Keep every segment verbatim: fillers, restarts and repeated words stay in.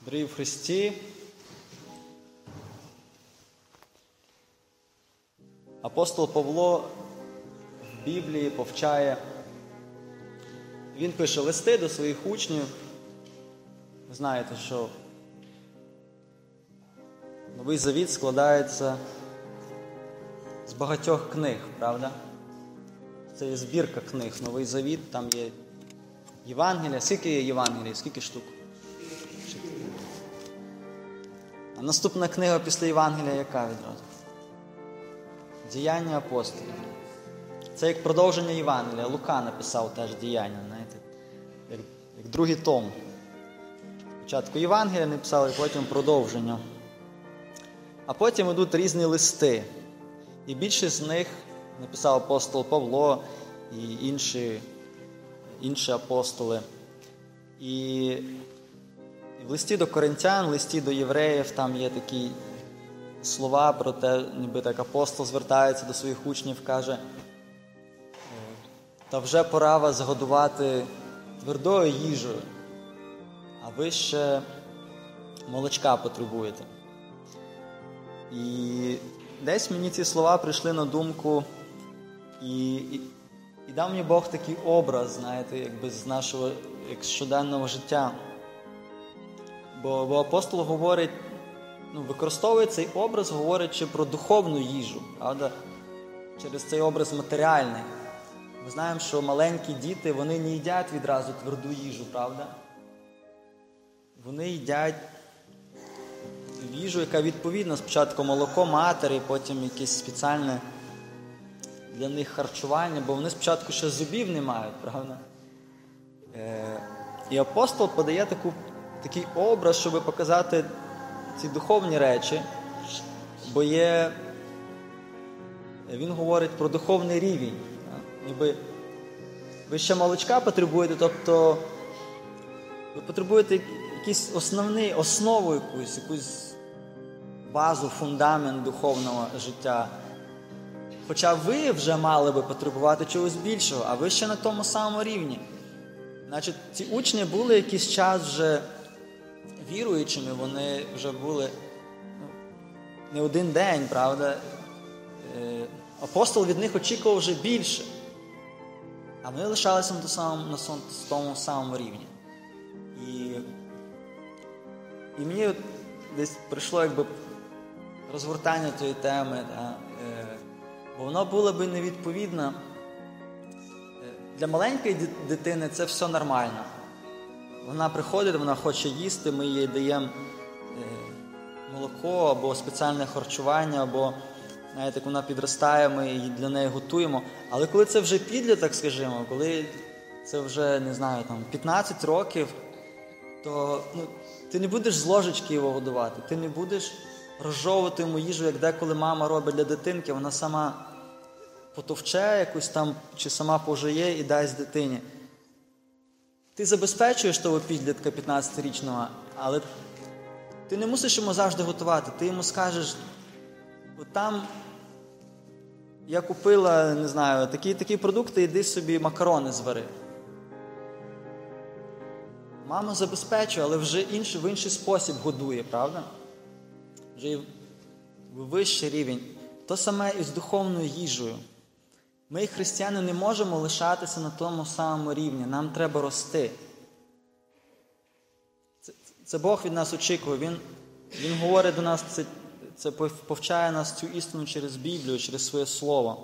Дорогі в Христі, апостол Павло в Біблії повчає, він пише листи до своїх учнів. Ви знаєте, що Новий Завіт складається з багатьох книг, правда? Це є збірка книг, Новий Завіт, там є Євангелія. Скільки є Євангелій? Скільки штук? А наступна книга після Євангелія яка відразу? Діяння апостолів. Це як продовження Євангелія. Лука написав теж діяння, знаєте, як, як другий том. Спочатку Євангелія написали, потім продовження. А потім йдуть різні листи. І більшість з них написав апостол Павло і інші, інші апостоли. І, і в листі до коринтян, в листі до євреїв там є такі слова про те, ніби так апостол звертається до своїх учнів, каже: «Та вже пора вас годувати твердою їжею, а ви ще молочка потребуєте». І десь мені ці слова прийшли на думку, і, і, і дав мені Бог такий образ, знаєте, якби з нашого як щоденного життя. Бо, бо апостол говорить, ну, використовує цей образ, говорячи про духовну їжу, правда? Через цей образ матеріальний. Ми знаємо, що маленькі діти, вони не їдять відразу тверду їжу, правда? Вони їдять їжу, яка відповідна, спочатку молоко матері, потім якесь спеціальне для них харчування, бо вони спочатку ще зубів не мають, правда? Е, і апостол подає таку, такий образ, щоб показати ці духовні речі, бо є, він говорить про духовний рівень. Ніби ви ще молочка потребуєте, тобто ви потребуєте якісь основні, основу якусь, якусь базу, фундамент духовного життя. Хоча ви вже мали би потребувати чогось більшого, а ви ще на тому самому рівні. Значить, ці учні були якийсь час вже віруючими, вони вже були ну, не один день, правда? Е, апостол від них очікував вже більше, а вони лишалися на тому, на тому самому рівні. І, і мені десь прийшло якби розгортання тієї теми, да? е, бо воно було би невідповідно. Для маленької дитини це все нормально. Вона приходить, вона хоче їсти, ми їй даємо молоко або спеціальне харчування, або, знаєте, як вона підростає, ми її для неї готуємо. Але коли це вже підліток, скажімо, коли це вже, не знаю, там, п'ятнадцять років, то ну, ти не будеш з ложечки його годувати, ти не будеш розжовувати йому їжу, як деколи мама робить для дитинки, вона сама потовче якусь там, чи сама пожує і дасть дитині. Ти забезпечуєш того підлітка п'ятнадцятирічного, але ти не мусиш йому завжди готувати. Ти йому скажеш, от там я купила, не знаю, такі, такі продукти, іди собі макарони звари. Мама забезпечує, але вже інший, в інший спосіб годує, правда? Вже в вищий рівень. То саме і з духовною їжею. Ми, християни, не можемо лишатися на тому самому рівні. Нам треба рости. Це, це Бог від нас очікує. Він, він говорить до нас, це, це повчає нас цю істину через Біблію, через своє Слово.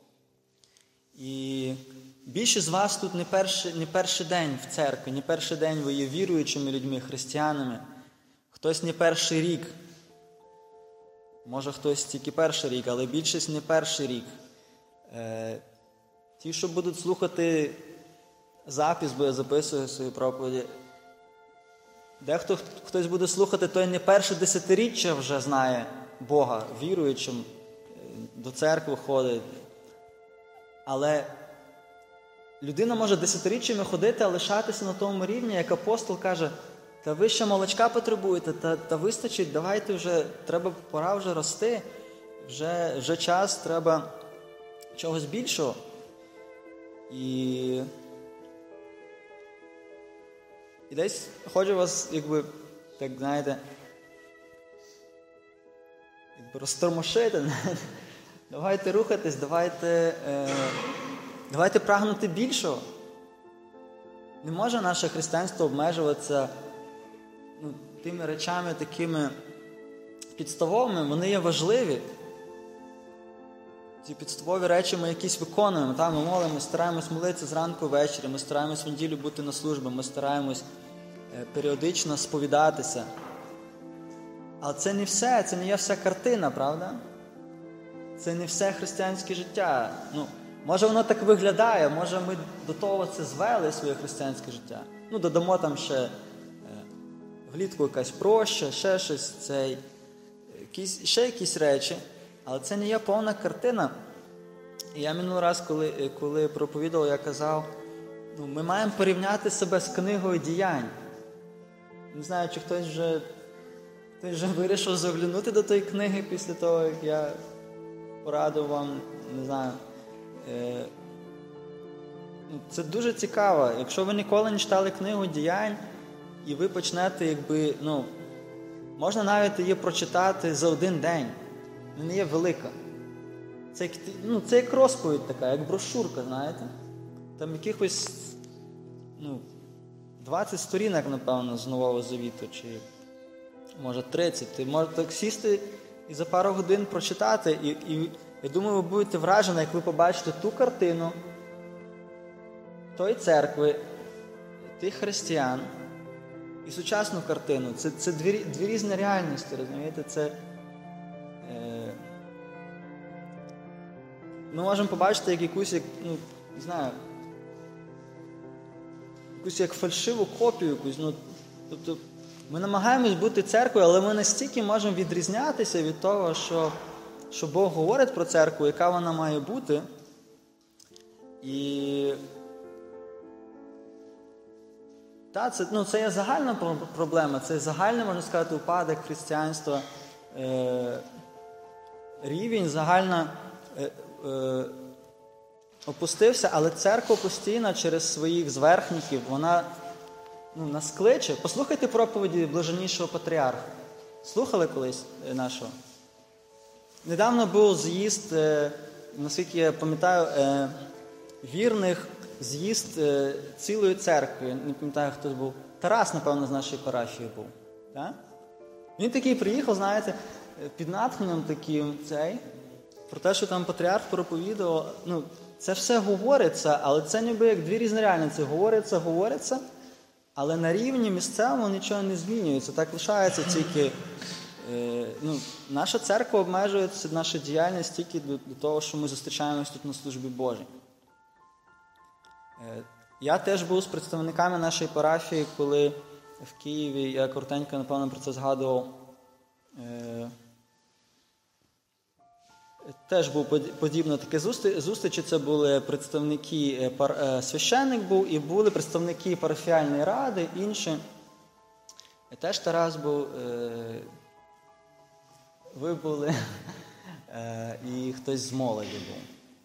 І більшість з вас тут не перший, не перший день в церкві, не перший день ви є віруючими людьми, християнами. Хтось не перший рік. Може, хтось тільки перший рік, але більшість не перший рік. Е, ті, що будуть слухати запис, бо я записую свої проповіді, дехто хтось буде слухати, той не перше десятиріччя вже знає Бога, віруючим, до церкви ходить. Але людина може десятиріччями ходити, а лишатися на тому рівні, як апостол каже: та ви ще молочка потребуєте, та, та вистачить, давайте вже, треба, пора вже рости, вже, вже час, треба чогось більшого. І, і десь хочу вас якби так, знаєте, якби розтормошити. Давайте рухатись, давайте, е, давайте прагнути більшого. Не може наше християнство обмежуватися ну, тими речами такими підставовими, вони є важливі. Ці підставові речі ми якісь виконуємо. Та, ми молимося, стараємось молитися зранку ввечері, ми стараємось в неділю бути на службі, ми стараємось е, періодично сповідатися. Але це не все, це не є вся картина, правда? Це не все християнське життя. Ну, може воно так виглядає, може ми до того це звели своє християнське життя. Ну, додамо там ще е, влітку якась проща, ще щось, цей, якісь, ще якісь речі. Але це не є повна картина. І я минулий раз, коли, коли проповідував, я казав, ну, ми маємо порівняти себе з книгою діянь. Не знаю, чи хтось вже, хтось вже вирішив заглянути до тої книги після того, як я порадив вам, не знаю. Е, це дуже цікаво. Якщо ви ніколи не читали книгу діянь, і ви почнете, якби, ну, можна навіть її прочитати за один день. Вона не є велика. Це, ну, це як розповідь така, як брошурка, знаєте. Там якихось, ну, двадцять сторінок, напевно, з Нового Завіту, чи, може, тридцять. Ти можете так сісти і за пару годин прочитати. І, і я думаю, ви будете вражені, як ви побачите ту картину тої церкви, тих християн і сучасну картину. Це, це дві, дві різні реальності, розумієте? Це... Ми можемо побачити як якусь, як, ну, не знаю, якусь як фальшиву копію якусь. Ну, тобто, ми намагаємось бути церквою, але ми настільки можемо відрізнятися від того, що, що Бог говорить про церкву, яка вона має бути. І та, це, ну, це є загальна проблема, це загальний, можна сказати, упадок християнства, е, рівень, загальна е, е, опустився, але церква постійно через своїх зверхників, вона, ну, нас кличе. Послухайте проповіді блаженнішого патріарха. Слухали колись нашого? Недавно був з'їзд, е, наскільки я пам'ятаю, е, вірних, з'їзд е, цілої церкви. Не пам'ятаю, хто був. Тарас, напевно, з нашої парафії був. Так? Він такий приїхав, знаєте, під натхненням таким цей, про те, що там патріарх проповідував. Ну, це все говориться, але це ніби як дві різні реальності. Говориться, говориться, але на рівні місцевому нічого не змінюється. Так лишається тільки... Е, ну, наша церква обмежується, наша діяльність тільки до, до того, що ми зустрічаємось тут на службі Божій. Е, я теж був з представниками нашої парафії, коли в Києві, я коротенько, напевно, про це згадував, е, теж був подібно таке зустрічі. Це були представники, пар, священник був, і були представники парафіальної ради, інші. І теж Тарас був, е, ви були, е, і хтось з молоді був.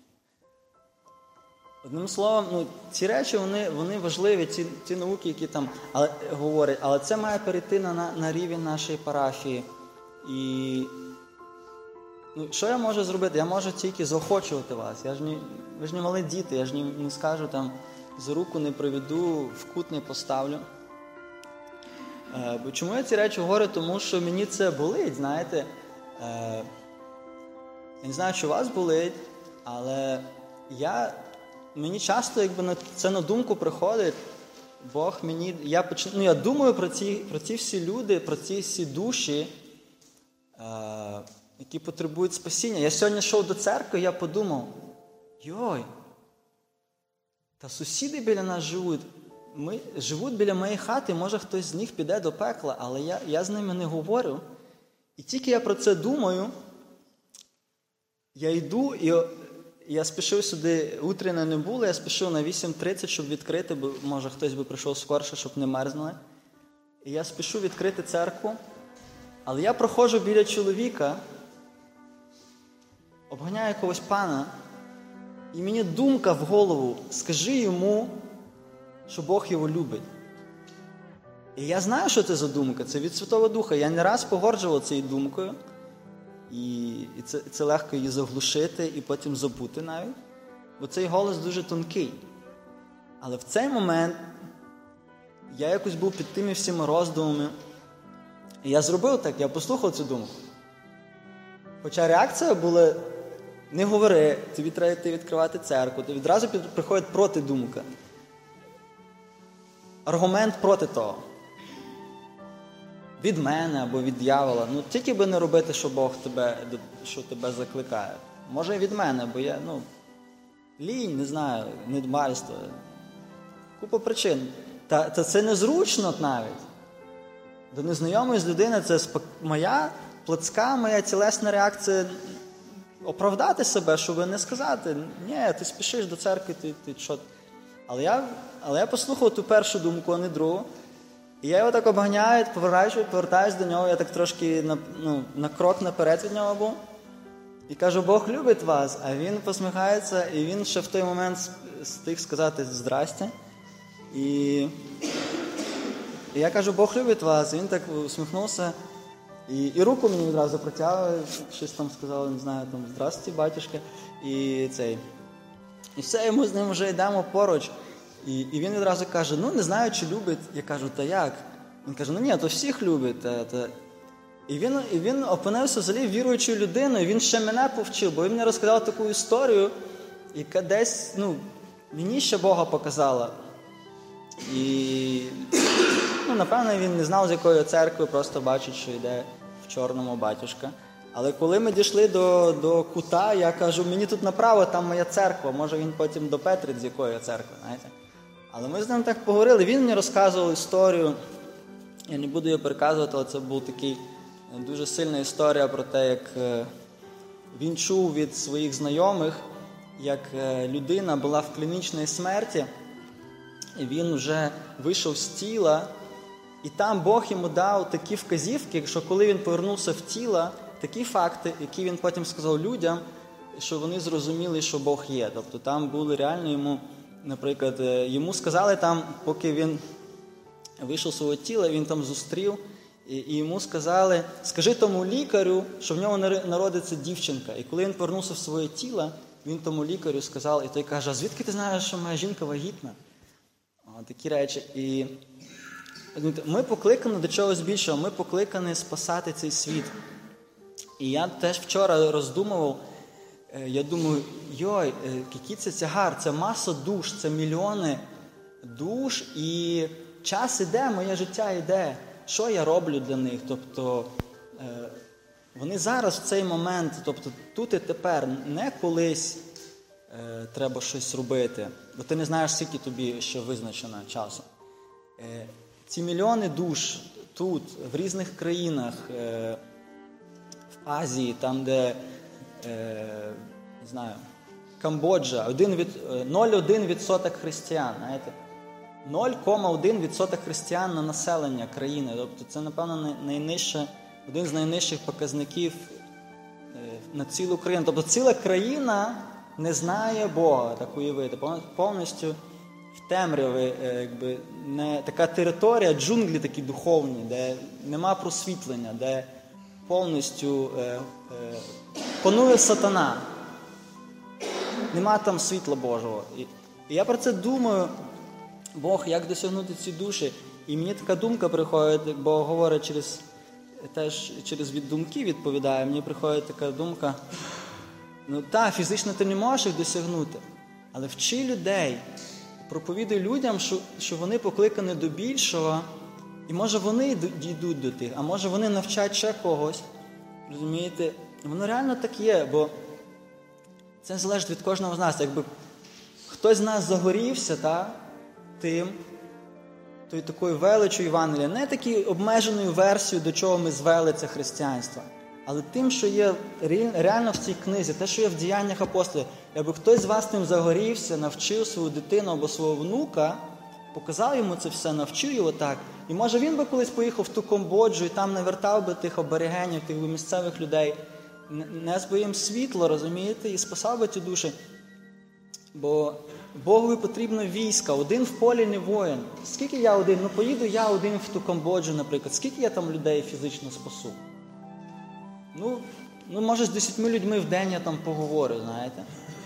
Одним словом, ну, ці речі, вони, вони важливі, ці, ці науки, які там але, говорять, але це має перейти на, на рівень нашої парафії. І ну, що я можу зробити? Я можу тільки заохочувати вас. Я ж не, ви ж не малі діти, я ж не, не скажу там, за руку не приведу, в кут не поставлю. Е, бо чому я ці речі говорю? Тому що мені це болить, знаєте. Е, я не знаю, чи у вас болить, але я, мені часто якби, на, це на думку приходить. Бог мені, я, поч... ну, я думаю про ці, про ці всі люди, про ці всі душі, е, які потребують спасіння. Я сьогодні йшов до церкви, я подумав, йой, та сусіди біля нас живуть, ми, живуть біля моєї хати, може хтось з них піде до пекла, але я, я з ними не говорю. І тільки я про це думаю, я йду, і я спішив сюди, утрення не було, я спішив на вісім тридцять, щоб відкрити, бо може хтось би прийшов скорше, щоб не мерзнули. І я спішу відкрити церкву, але я проходжу біля чоловіка, обганяю якогось пана, і мені думка в голову, скажи йому, що Бог його любить. І я знаю, що це за думка. Це від Святого Духа. Я не раз погоджував цією думкою. І, і це, це легко її заглушити і потім забути навіть. Бо цей голос дуже тонкий. Але в цей момент я якось був під тими всіма роздумами. І я зробив так, я послухав цю думку. Хоча реакція була: не говори, тобі треба йти відкривати церкву. То відразу приходить протидумка. Аргумент проти того. Від мене або від дьявола. Ну, тільки би не робити, що Бог тебе, що тебе закликає. Може і від мене, бо я, ну, лінь, не знаю, недбальство. Купа причин. Та, та це незручно навіть. До незнайомої з людини це спок... моя плотська, моя тілесна реакція оправдати себе, щоб не сказати: ні, ти спішиш до церкви, ти, ти що? Але я, але я послухав ту першу думку, а не другу. І я його так обганяю, повертаюсь, повертаюсь до нього, я так трошки на, ну, на крок наперед від нього був. І кажу: Бог любить вас. А він посміхається, і він ще в той момент встиг сказати здрасте. І, і я кажу: Бог любить вас. І він так усміхнувся. І, і руку мені відразу протягує, щось там сказав, не знаю, там здрасте, батюшка. І цей. І все, і ми з ним вже йдемо поруч. І, і він відразу каже: ну, не знаю, чи любить. Я кажу: та як? Він каже: ну ні, то всіх любить. Та, та. І він, і він опинився взагалі віруючою людиною, він ще мене повчив, бо він мені розказав таку історію, яка десь, ну, мені ще Бога показала. І, ну, напевно, він не знав, з якої церкви, просто бачить, що йде в чорному батюшка. Але коли ми дійшли до, до кута, я кажу: мені тут направо, там моя церква, може він потім допетрить, з якої церкви, знаєте. Але ми з ним так поговорили, він мені розказував історію, я не буду її переказувати, але це був такий дуже сильна історія про те, як він чув від своїх знайомих, як людина була в клінічній смерті, і він вже вийшов з тіла, і там Бог йому дав такі вказівки, що коли він повернувся в тіло, такі факти, які він потім сказав людям, що вони зрозуміли, що Бог є. Тобто там були реально йому, наприклад, йому сказали там, поки він вийшов з свого тіла, він там зустрів, і, і йому сказали: скажи тому лікарю, що в нього народиться дівчинка. І коли він повернувся в своє тіло, він тому лікарю сказав, і той каже: а звідки ти знаєш, що моя жінка вагітна? О, такі речі. І ми покликані до чогось більшого, ми покликані спасати цей світ. І я теж вчора роздумував, я думаю: йой, який це тягар, це маса душ, це мільйони душ, і час іде, моє життя йде. Що я роблю для них? Тобто, вони зараз в цей момент, тобто тут і тепер, не колись е, треба щось робити, бо ти не знаєш, скільки тобі ще визначено часу. Е, ці мільйони душ тут, в різних країнах, е, в Азії, там, де, е, не знаю, Камбоджа, нуль цілих один відсоток християн, знаєте? нуль цілих один відсоток християн на населення країни. Тобто це, напевно, найнижче, один з найнижчих показників на цілу країну. Тобто ціла країна не знає Бога, так уявити. Повністю в темряві, якби, не, така територія, джунглі такі духовні, де нема просвітлення, де повністю е, е, панує сатана. Нема там світла Божого. І, і я про це думаю, Бог, як досягнути ці душі. І мені така думка приходить, бо говорить через, теж через від думки відповідає, мені приходить така думка: ну так, фізично ти не можеш їх досягнути, але вчи людей, проповідуй людям, що, що вони покликані до більшого, і може вони дійдуть до тих, а може вони навчать ще когось. Розумієте? Воно реально так є, бо це залежить від кожного з нас. Якби хтось з нас загорівся, та, тим, тою такою величю Євангелія, не такою обмеженою версією, до чого ми звели це християнство, але тим, що є реально в цій книзі, те, що є в діяннях апостолів. Якби хтось з вас тим загорівся, навчив свою дитину або свого внука, показав йому це все, навчив його так, і може він би колись поїхав в ту Камбоджу і там навертав би тих аборигенів, тих місцевих людей, нес би їм світло, розумієте, і спасав би ті душі. Бо Богові потрібно війська, один в полі не воїн. Скільки я один? Ну поїду я один в ту Камбоджу, наприклад. Скільки я там людей фізично спасу? Ну, ну може з десятьма людьми в день я там поговорю, знаєте.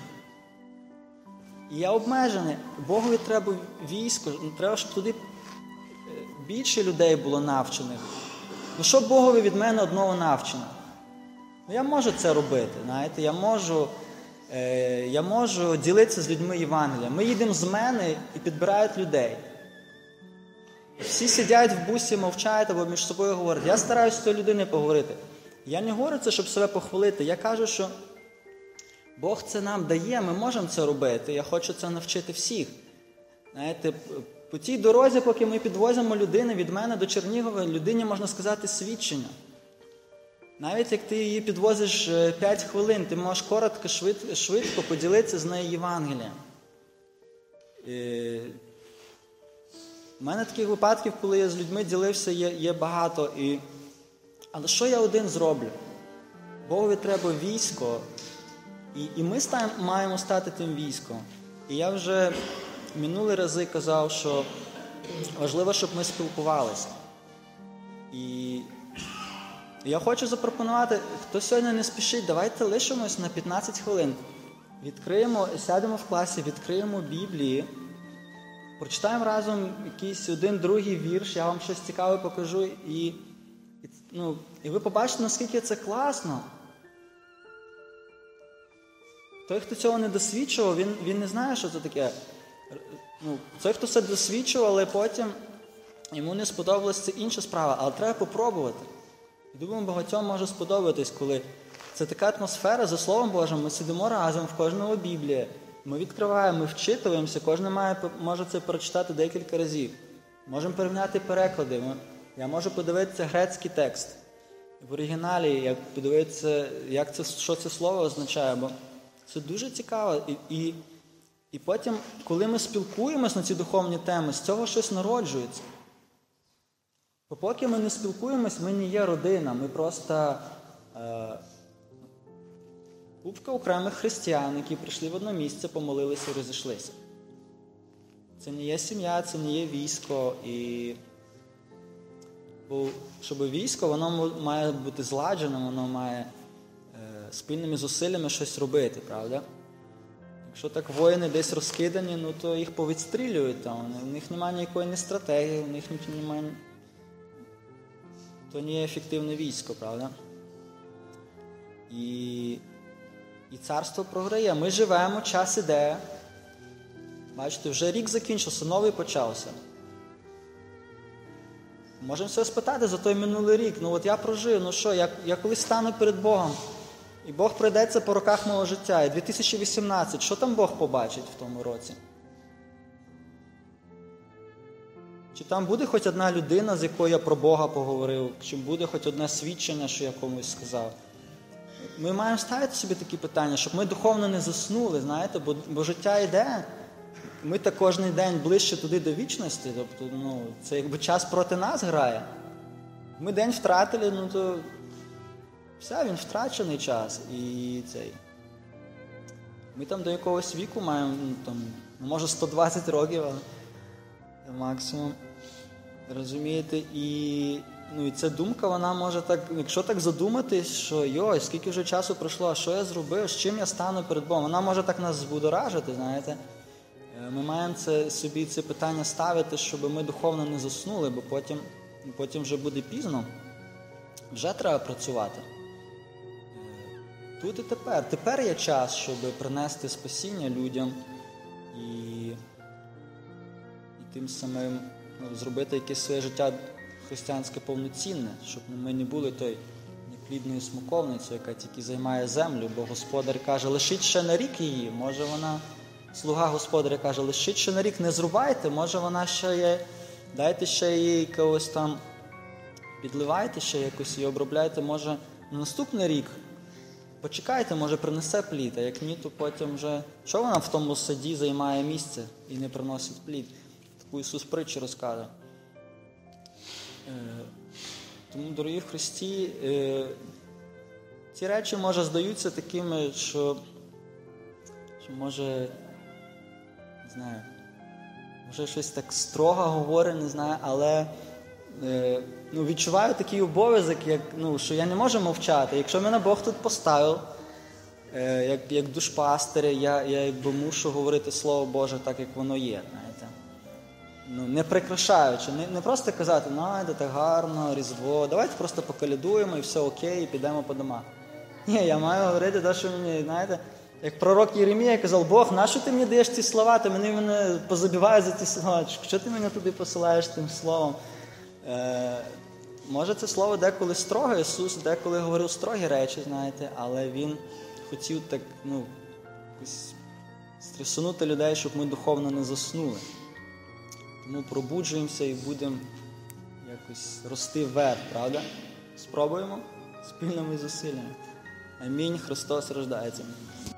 І я обмежений. Богові треба військо, треба, щоб туди більше людей було навчених. Ну що Богові від мене одного навчено? Ну я можу це робити, знаєте, я можу, е, я можу ділитися з людьми Євангелієм. Ми їдемо з мене і підбирають людей. Всі сидять в бусі, мовчають або між собою говорять. Я стараюся з цією людиною поговорити. Я не говорю це, щоб себе похвалити. Я кажу, що Бог це нам дає, ми можемо це робити. Я хочу це навчити всіх. Знаєте, по тій дорозі, поки ми підвозимо людину від мене до Чернігова, людині можна сказати свідчення. Навіть як ти її підвозиш п'ять хвилин, ти можеш коротко, швидко, швидко поділитися з нею Євангелієм. І... У мене таких випадків, коли я з людьми ділився, є, є багато. І... Але що я один зроблю? Богові треба військо. І, і ми стаємо, маємо стати тим військом. І я вже минулі рази казав, що важливо, щоб ми спілкувалися. І я хочу запропонувати, хто сьогодні не спішить, давайте лишимось на п'ятнадцять хвилин. Відкриємо, сядемо в класі, відкриємо Біблії, прочитаємо разом якийсь один, другий вірш, я вам щось цікаве покажу, і, і, ну, і ви побачите, наскільки це класно. Той, хто цього не досвідчував, він, він не знає, що це таке. Ну, той, хто це досвідчував, але потім йому не сподобалася це інша справа, але треба попробувати. І думаю, багатьом може сподобатись, коли це така атмосфера, за Словом Божим, ми сидимо разом, в кожного Біблія, ми відкриваємо, ми вчитуємося, кожен має, може це прочитати декілька разів. Можемо порівняти переклади. Я можу подивитися грецький текст в оригіналі, як подивитися, як це, що це слово означає, бо це дуже цікаво. І, і, і потім, коли ми спілкуємось на ці духовні теми, з цього щось народжується. Бо поки ми не спілкуємось, ми не є родина, ми просто е, купка окремих християн, які прийшли в одне місце, помолилися і розійшлися. Це не є сім'я, це не є військо. І... Бо, щоб військо, воно має бути зладженим, воно має е, спільними зусиллями щось робити, правда? Якщо так воїни десь розкидані, ну то їх повідстрілюють там, у них немає ніякої ні стратегії, у них немає... То не є ефективне військо, правда? І, і царство програє. Ми живемо, час іде. Бачите, вже рік закінчився, новий почався. Можемо себе спитати за той минулий рік. Ну от я прожив, ну що, я, я колись стану перед Богом. І Бог пройдеться по роках мого життя. І дві тисячі вісімнадцятий, що там Бог побачить в тому році? Чи там буде хоч одна людина, з якою я про Бога поговорив? Чи буде хоч одне свідчення, що я комусь сказав? Ми маємо ставити собі такі питання, щоб ми духовно не заснули, знаєте, бо, бо життя йде. Ми так кожен день ближче туди до вічності, тобто, ну, це якби час проти нас грає. Ми день втратили, ну то все, він втрачений час. І цей. Ми там до якогось віку маємо, ну, там, може сто двадцять років, але максимум. Розумієте? І, ну, і ця думка, вона може так, якщо так задуматись, що йой, скільки вже часу пройшло, що я зробив, з чим я стану перед Богом, вона може так нас збудоражити, знаєте. Ми маємо це, собі це питання ставити, щоб ми духовно не заснули, бо потім, потім вже буде пізно. Вже треба працювати. Тут і тепер. Тепер є час, щоб принести спасіння людям і, і тим самим, ну, зробити якесь своє життя християнське повноцінне, щоб ми не були той неплідною смоковницею, яка тільки займає землю, бо Господар каже, лишіть ще на рік її, може вона... Слуга господаря каже, лишіть ще на рік, не зрубайте, може вона ще є, дайте ще її якогось там, підливайте ще якось і обробляйте, може на наступний рік, почекайте, може принесе плід, а як ні, то потім вже, що вона в тому саді займає місце і не приносить плід? Таку Ісус притчу розкаже. Тому, дорогі в Христі, ці речі, може, здаються такими, що, що може... не знаю, може щось так строго говорю, не знаю, але е, ну, відчуваю такий обов'язок, як, ну, що я не можу мовчати. Якщо мене Бог тут поставив, е, як, як душпастиря, я, я якби мушу говорити Слово Боже так, як воно є, знаєте. Ну, не прикрашаючи, не, не просто казати, ну, це так гарно, Різдво, давайте просто поколядуємо і все окей, і підемо по домах. Ні, я маю говорити те, що мені, знаєте, як пророк Єремія казав, Бог, нащо ти мені даєш ці слова, ти мене, мене позабиваєш за ті слова, що ти мене туди посилаєш тим словом? Е, може це слово деколи строге, Ісус деколи говорив строгі речі, знаєте, але Він хотів так, ну, якось стрясунути людей, щоб ми духовно не заснули. Тому пробуджуємося і будемо якось рости вверх, правда? Спробуємо спільними зусиллями. Амінь. Христос рождається.